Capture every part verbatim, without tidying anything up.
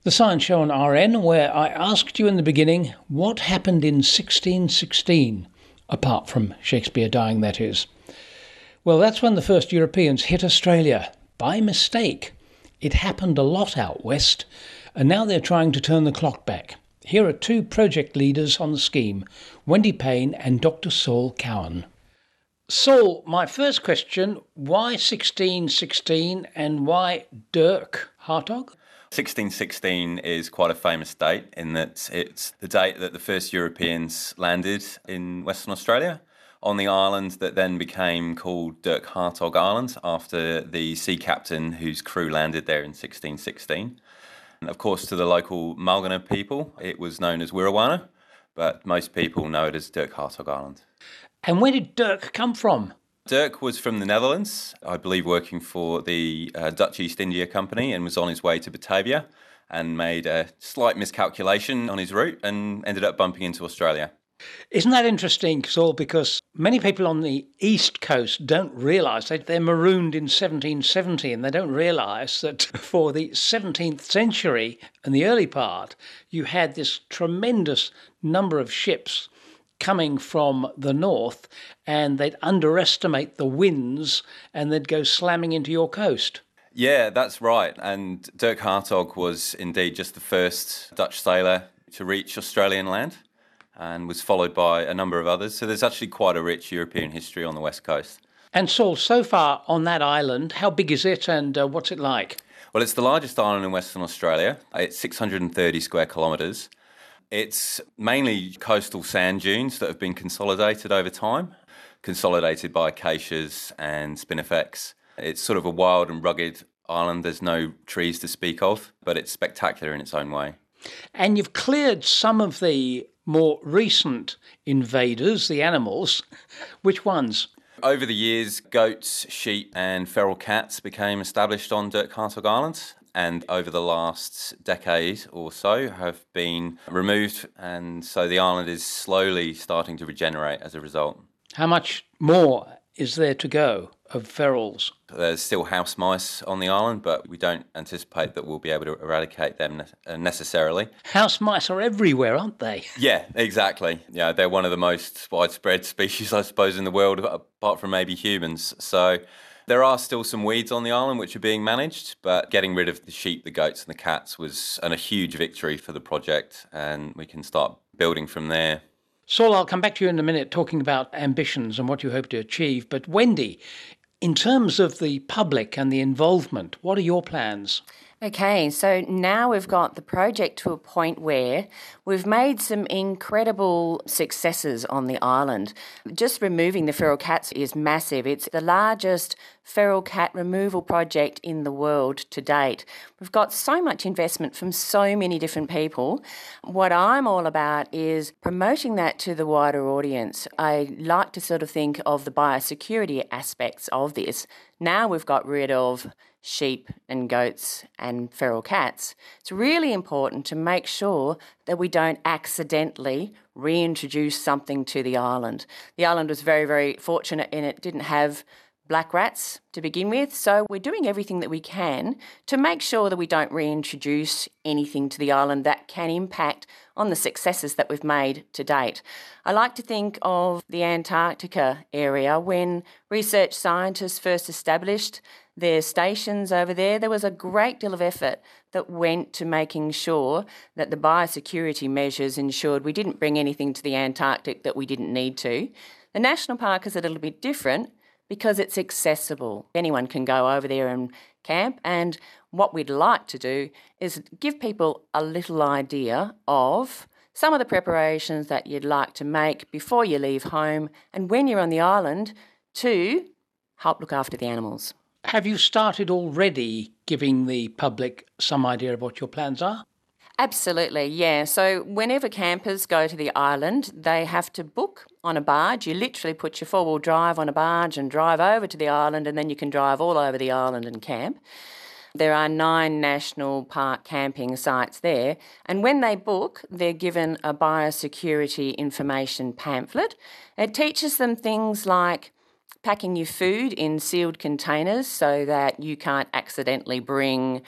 The Science Show on R N, where I asked you in the beginning, what happened in sixteen sixteen, apart from Shakespeare dying, that is. Well, that's when the first Europeans hit Australia, by mistake. It happened a lot out west, and now they're trying to turn the clock back. Here are two project leaders on the scheme, Wendy Payne and Doctor Saul Cowan. Saul, my first question, why sixteen sixteen and why Dirk Hartog? sixteen sixteen is quite a famous date in that it's the date that the first Europeans landed in Western Australia on the island that then became called Dirk Hartog Island after the sea captain whose crew landed there in sixteen sixteen. And of course, to the local Mulgana people, it was known as Wirrawana, but most people know it as Dirk Hartog Island. And where did Dirk come from? Dirk was from the Netherlands, I believe working for the uh, Dutch East India Company, and was on his way to Batavia and made a slight miscalculation on his route and ended up bumping into Australia. Isn't that interesting, Saul, because many people on the east coast don't realise that they're marooned in seventeen seventy, and they don't realise that for the seventeenth century and the early part, you had this tremendous number of ships coming from the north, and they'd underestimate the winds and they'd go slamming into your coast. Yeah, that's right. And Dirk Hartog was indeed just the first Dutch sailor to reach Australian land and was followed by a number of others. So there's actually quite a rich European history on the west coast. And Saul, so far on that island, how big is it and uh, what's it like? Well, it's the largest island in Western Australia. It's six hundred thirty square kilometres. It's mainly coastal sand dunes that have been consolidated over time, consolidated by acacias and spinifex. It's sort of a wild and rugged island. There's no trees to speak of, but it's spectacular in its own way. And you've cleared some of the more recent invaders, the animals. Which ones? Over the years, goats, sheep and feral cats became established on Dirk Hartog Island, and over the last decade or so have been removed, and so the island is slowly starting to regenerate as a result. How much more is there to go of ferals? There's still house mice on the island, but we don't anticipate that we'll be able to eradicate them necessarily. House mice are everywhere, aren't they? Yeah, exactly. Yeah, they're one of the most widespread species, I suppose, in the world, apart from maybe humans. So there are still some weeds on the island which are being managed, but getting rid of the sheep, the goats and the cats was an, a huge victory for the project, and we can start building from there. Saul, I'll come back to you in a minute talking about ambitions and what you hope to achieve. But Wendy, in terms of the public and the involvement, what are your plans? Okay, so now we've got the project to a point where we've made some incredible successes on the island. Just removing the feral cats is massive. It's the largest feral cat removal project in the world to date. We've got so much investment from so many different people. What I'm all about is promoting that to the wider audience. I like to sort of think of the biosecurity aspects of this. Now we've got rid of sheep and goats and feral cats, it's really important to make sure that we don't accidentally reintroduce something to the island. The island was very, very fortunate in it didn't have black rats to begin with, so we're doing everything that we can to make sure that we don't reintroduce anything to the island that can impact on the successes that we've made to date. I like to think of the Antarctica area. When research scientists first established their stations over there, there was a great deal of effort that went to making sure that the biosecurity measures ensured we didn't bring anything to the Antarctic that we didn't need to. The national park is a little bit different because it's accessible. Anyone can go over there and camp, and what we'd like to do is give people a little idea of some of the preparations that you'd like to make before you leave home and when you're on the island to help look after the animals. Have you started already giving the public some idea of what your plans are? Absolutely, yeah. So whenever campers go to the island, they have to book on a barge. You literally put your four-wheel drive on a barge and drive over to the island, and then you can drive all over the island and camp. There are nine national park camping sites there, and when they book, they're given a biosecurity information pamphlet. It teaches them things like packing your food in sealed containers so that you can't accidentally bring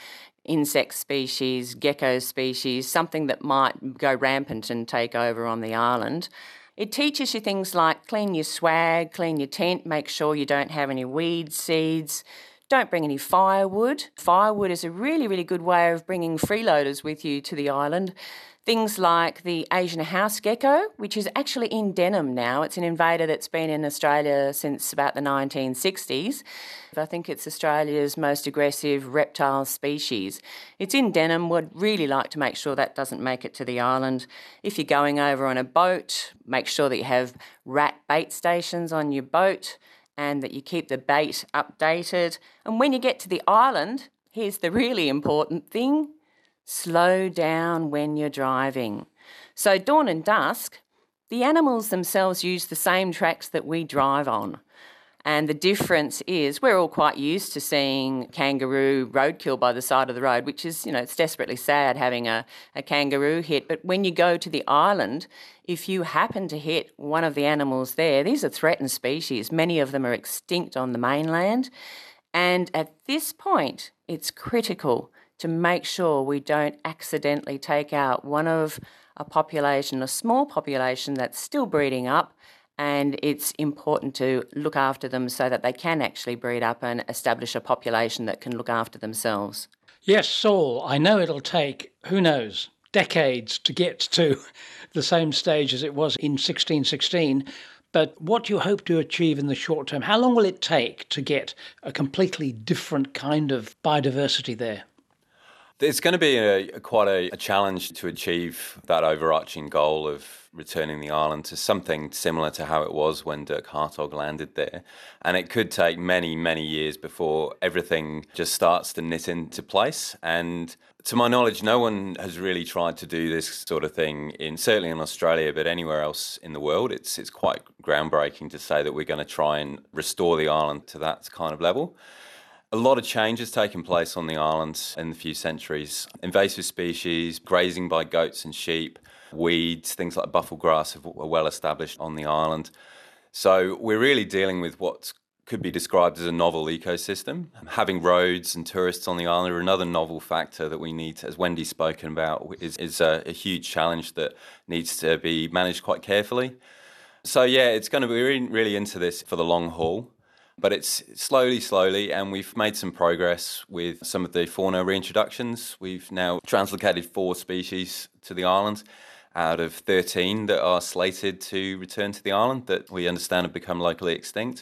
insect species, gecko species, something that might go rampant and take over on the island. It teaches you things like clean your swag, clean your tent, make sure you don't have any weed seeds, don't bring any firewood. Firewood is a really, really good way of bringing freeloaders with you to the island. Things like the Asian house gecko, which is actually in Denham now. It's an invader that's been in Australia since about the nineteen sixties. I think it's Australia's most aggressive reptile species. It's in Denham. Would really like to make sure that doesn't make it to the island. If you're going over on a boat, make sure that you have rat bait stations on your boat and that you keep the bait updated. And when you get to the island, here's the really important thing: slow down when you're driving. So dawn and dusk, the animals themselves use the same tracks that we drive on. And the difference is we're all quite used to seeing kangaroo roadkill by the side of the road, which is, you know, it's desperately sad having a, a kangaroo hit. But when you go to the island, if you happen to hit one of the animals there, these are threatened species. Many of them are extinct on the mainland. And at this point, it's critical to make sure we don't accidentally take out one of a population, a small population that's still breeding up, and it's important to look after them so that they can actually breed up and establish a population that can look after themselves. Yes, Saul, I know it'll take, who knows, decades to get to the same stage as it was in sixteen sixteen, but what do you hope to achieve in the short term? How long will it take to get a completely different kind of biodiversity there? It's going to be a, a quite a, a challenge to achieve that overarching goal of returning the island to something similar to how it was when Dirk Hartog landed there. And it could take many, many years before everything just starts to knit into place. And to my knowledge, no one has really tried to do this sort of thing, in certainly in Australia, but anywhere else in the world. It's, it's quite groundbreaking to say that we're going to try and restore the island to that kind of level. A lot of change has taken place on the island in the few centuries. Invasive species, grazing by goats and sheep, weeds, things like buffel grass are well established on the island. So we're really dealing with what could be described as a novel ecosystem. Having roads and tourists on the island are another novel factor that we need, as Wendy's spoken about, is, is a, a huge challenge that needs to be managed quite carefully. So yeah, it's going to be really, really into this for the long haul. But it's slowly, slowly, and we've made some progress with some of the fauna reintroductions. We've now translocated four species to the island out of thirteen that are slated to return to the island that we understand have become locally extinct.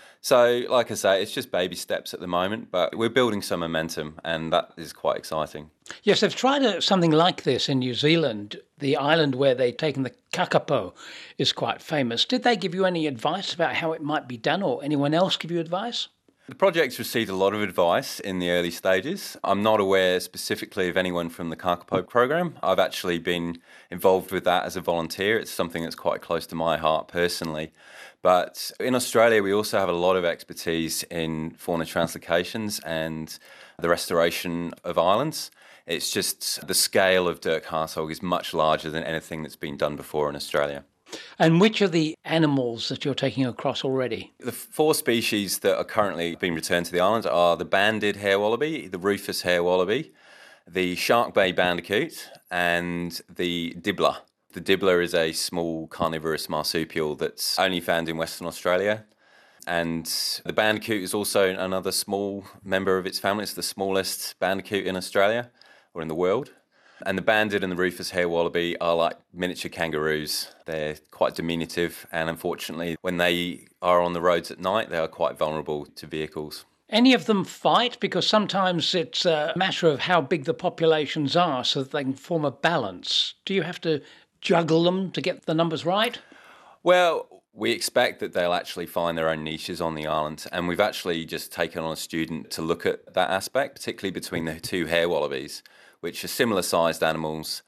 So, like I say, it's just baby steps at the moment, but we're building some momentum, and that is quite exciting. Yes, they've tried a, something like this in New Zealand. The island where they've taken the kakapo is quite famous. Did they give you any advice about how it might be done, or anyone else give you advice? The project's received a lot of advice in the early stages. I'm not aware specifically of anyone from the Kakapo program. I've actually been involved with that as a volunteer. It's something that's quite close to my heart personally. But in Australia, we also have a lot of expertise in fauna translocations and the restoration of islands. It's just the scale of Dirk Hartog is much larger than anything that's been done before in Australia. And which are the animals that you're taking across already? The four species that are currently being returned to the island are the banded hair wallaby, the rufous hair wallaby, the Shark Bay bandicoot, and the dibbler. The dibbler is a small carnivorous marsupial that's only found in Western Australia. And the bandicoot is also another small member of its family. It's the smallest bandicoot in Australia or in the world. And the banded and the rufous hair wallaby are like miniature kangaroos. They're quite diminutive, and unfortunately, when they are on the roads at night, they are quite vulnerable to vehicles. Any of them fight? Because sometimes it's a matter of how big the populations are so that they can form a balance. Do you have to juggle them to get the numbers right? Well, we expect that they'll actually find their own niches on the island, and we've actually just taken on a student to look at that aspect, particularly between the two hair wallabies, which are similar sized animals,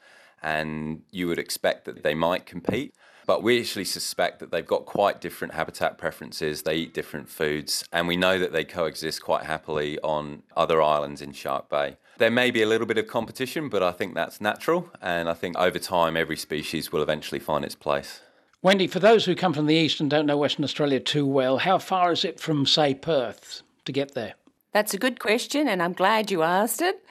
and you would expect that they might compete. But we actually suspect that they've got quite different habitat preferences, they eat different foods, and we know that they coexist quite happily on other islands in Shark Bay. There may be a little bit of competition, but I think that's natural, and I think over time every species will eventually find its place. Wendy, for those who come from the east and don't know Western Australia too well, how far is it from, say, Perth to get there? That's a good question, and I'm glad you asked it.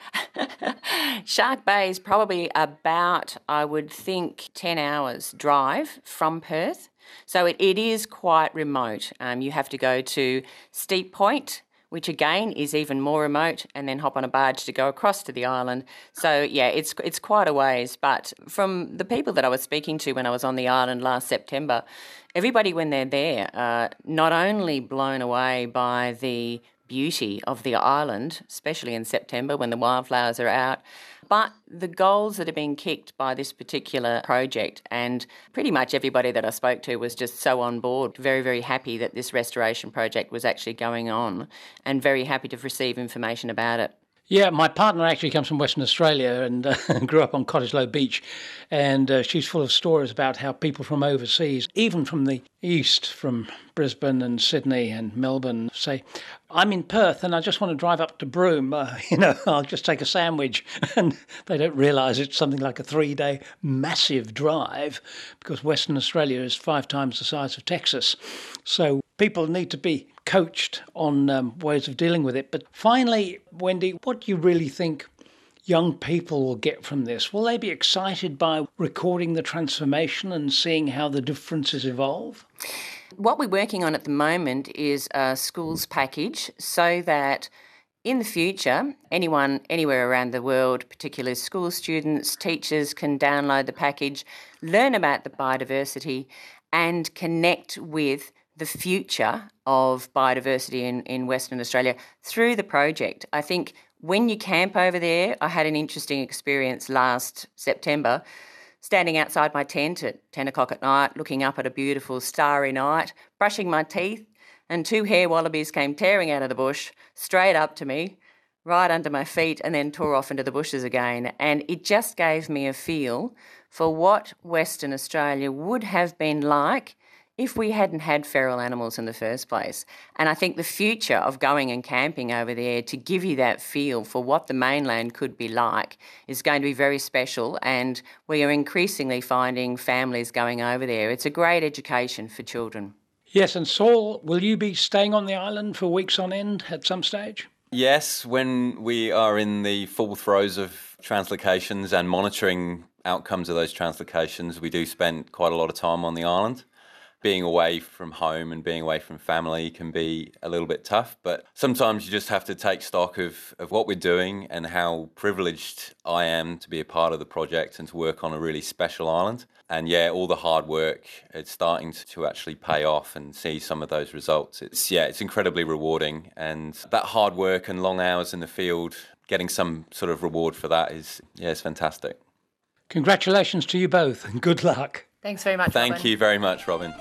Shark Bay is probably about, I would think, ten hours drive from Perth. So it, it is quite remote. Um, you have to go to Steep Point, which again is even more remote, and then hop on a barge to go across to the island. So yeah, it's it's quite a ways. But from the people that I was speaking to when I was on the island last September, everybody when they're there are not only blown away by the beauty of the island, especially in September when the wildflowers are out, but the goals that are being kicked by this particular project, and pretty much everybody that I spoke to was just so on board, very, very happy that this restoration project was actually going on and very happy to receive information about it. Yeah, my partner actually comes from Western Australia and uh, grew up on Cottesloe Beach, and uh, she's full of stories about how people from overseas, even from the east, from Brisbane and Sydney and Melbourne, say, I'm in Perth and I just want to drive up to Broome, uh, you know, I'll just take a sandwich. And they don't realise it's something like a three-day massive drive, because Western Australia is five times the size of Texas. So people need to be coached on um, ways of dealing with it. But finally, Wendy, what do you really think young people will get from this? Will they be excited by recording the transformation and seeing how the differences evolve? What we're working on at the moment is a schools package so that in the future, anyone anywhere around the world, particularly school students, teachers, can download the package, learn about the biodiversity and connect with the future of biodiversity in, in Western Australia through the project. I think when you camp over there, I had an interesting experience last September, standing outside my tent at ten o'clock at night, looking up at a beautiful starry night, brushing my teeth, and two hair wallabies came tearing out of the bush, straight up to me, right under my feet, and then tore off into the bushes again. And it just gave me a feel for what Western Australia would have been like if we hadn't had feral animals in the first place. And I think the future of going and camping over there to give you that feel for what the mainland could be like is going to be very special, and we are increasingly finding families going over there. It's a great education for children. Yes, and Saul, will you be staying on the island for weeks on end at some stage? Yes, when we are in the full throes of translocations and monitoring outcomes of those translocations, we do spend quite a lot of time on the island. Being away from home and being away from family can be a little bit tough, but sometimes you just have to take stock of, of what we're doing and how privileged I am to be a part of the project and to work on a really special island. And yeah, all the hard work, it's starting to actually pay off and see some of those results. It's yeah, it's incredibly rewarding, and that hard work and long hours in the field, getting some sort of reward for that is, yeah, it's fantastic. Congratulations to you both and good luck. Thanks very much, Thank Robin. you very much, Robin.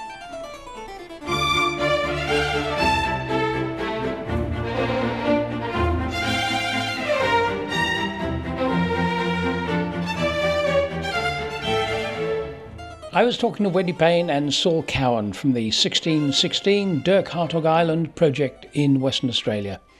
I was talking to Wendy Payne and Saul Cowan from the sixteen sixteen Dirk Hartog Island project in Western Australia.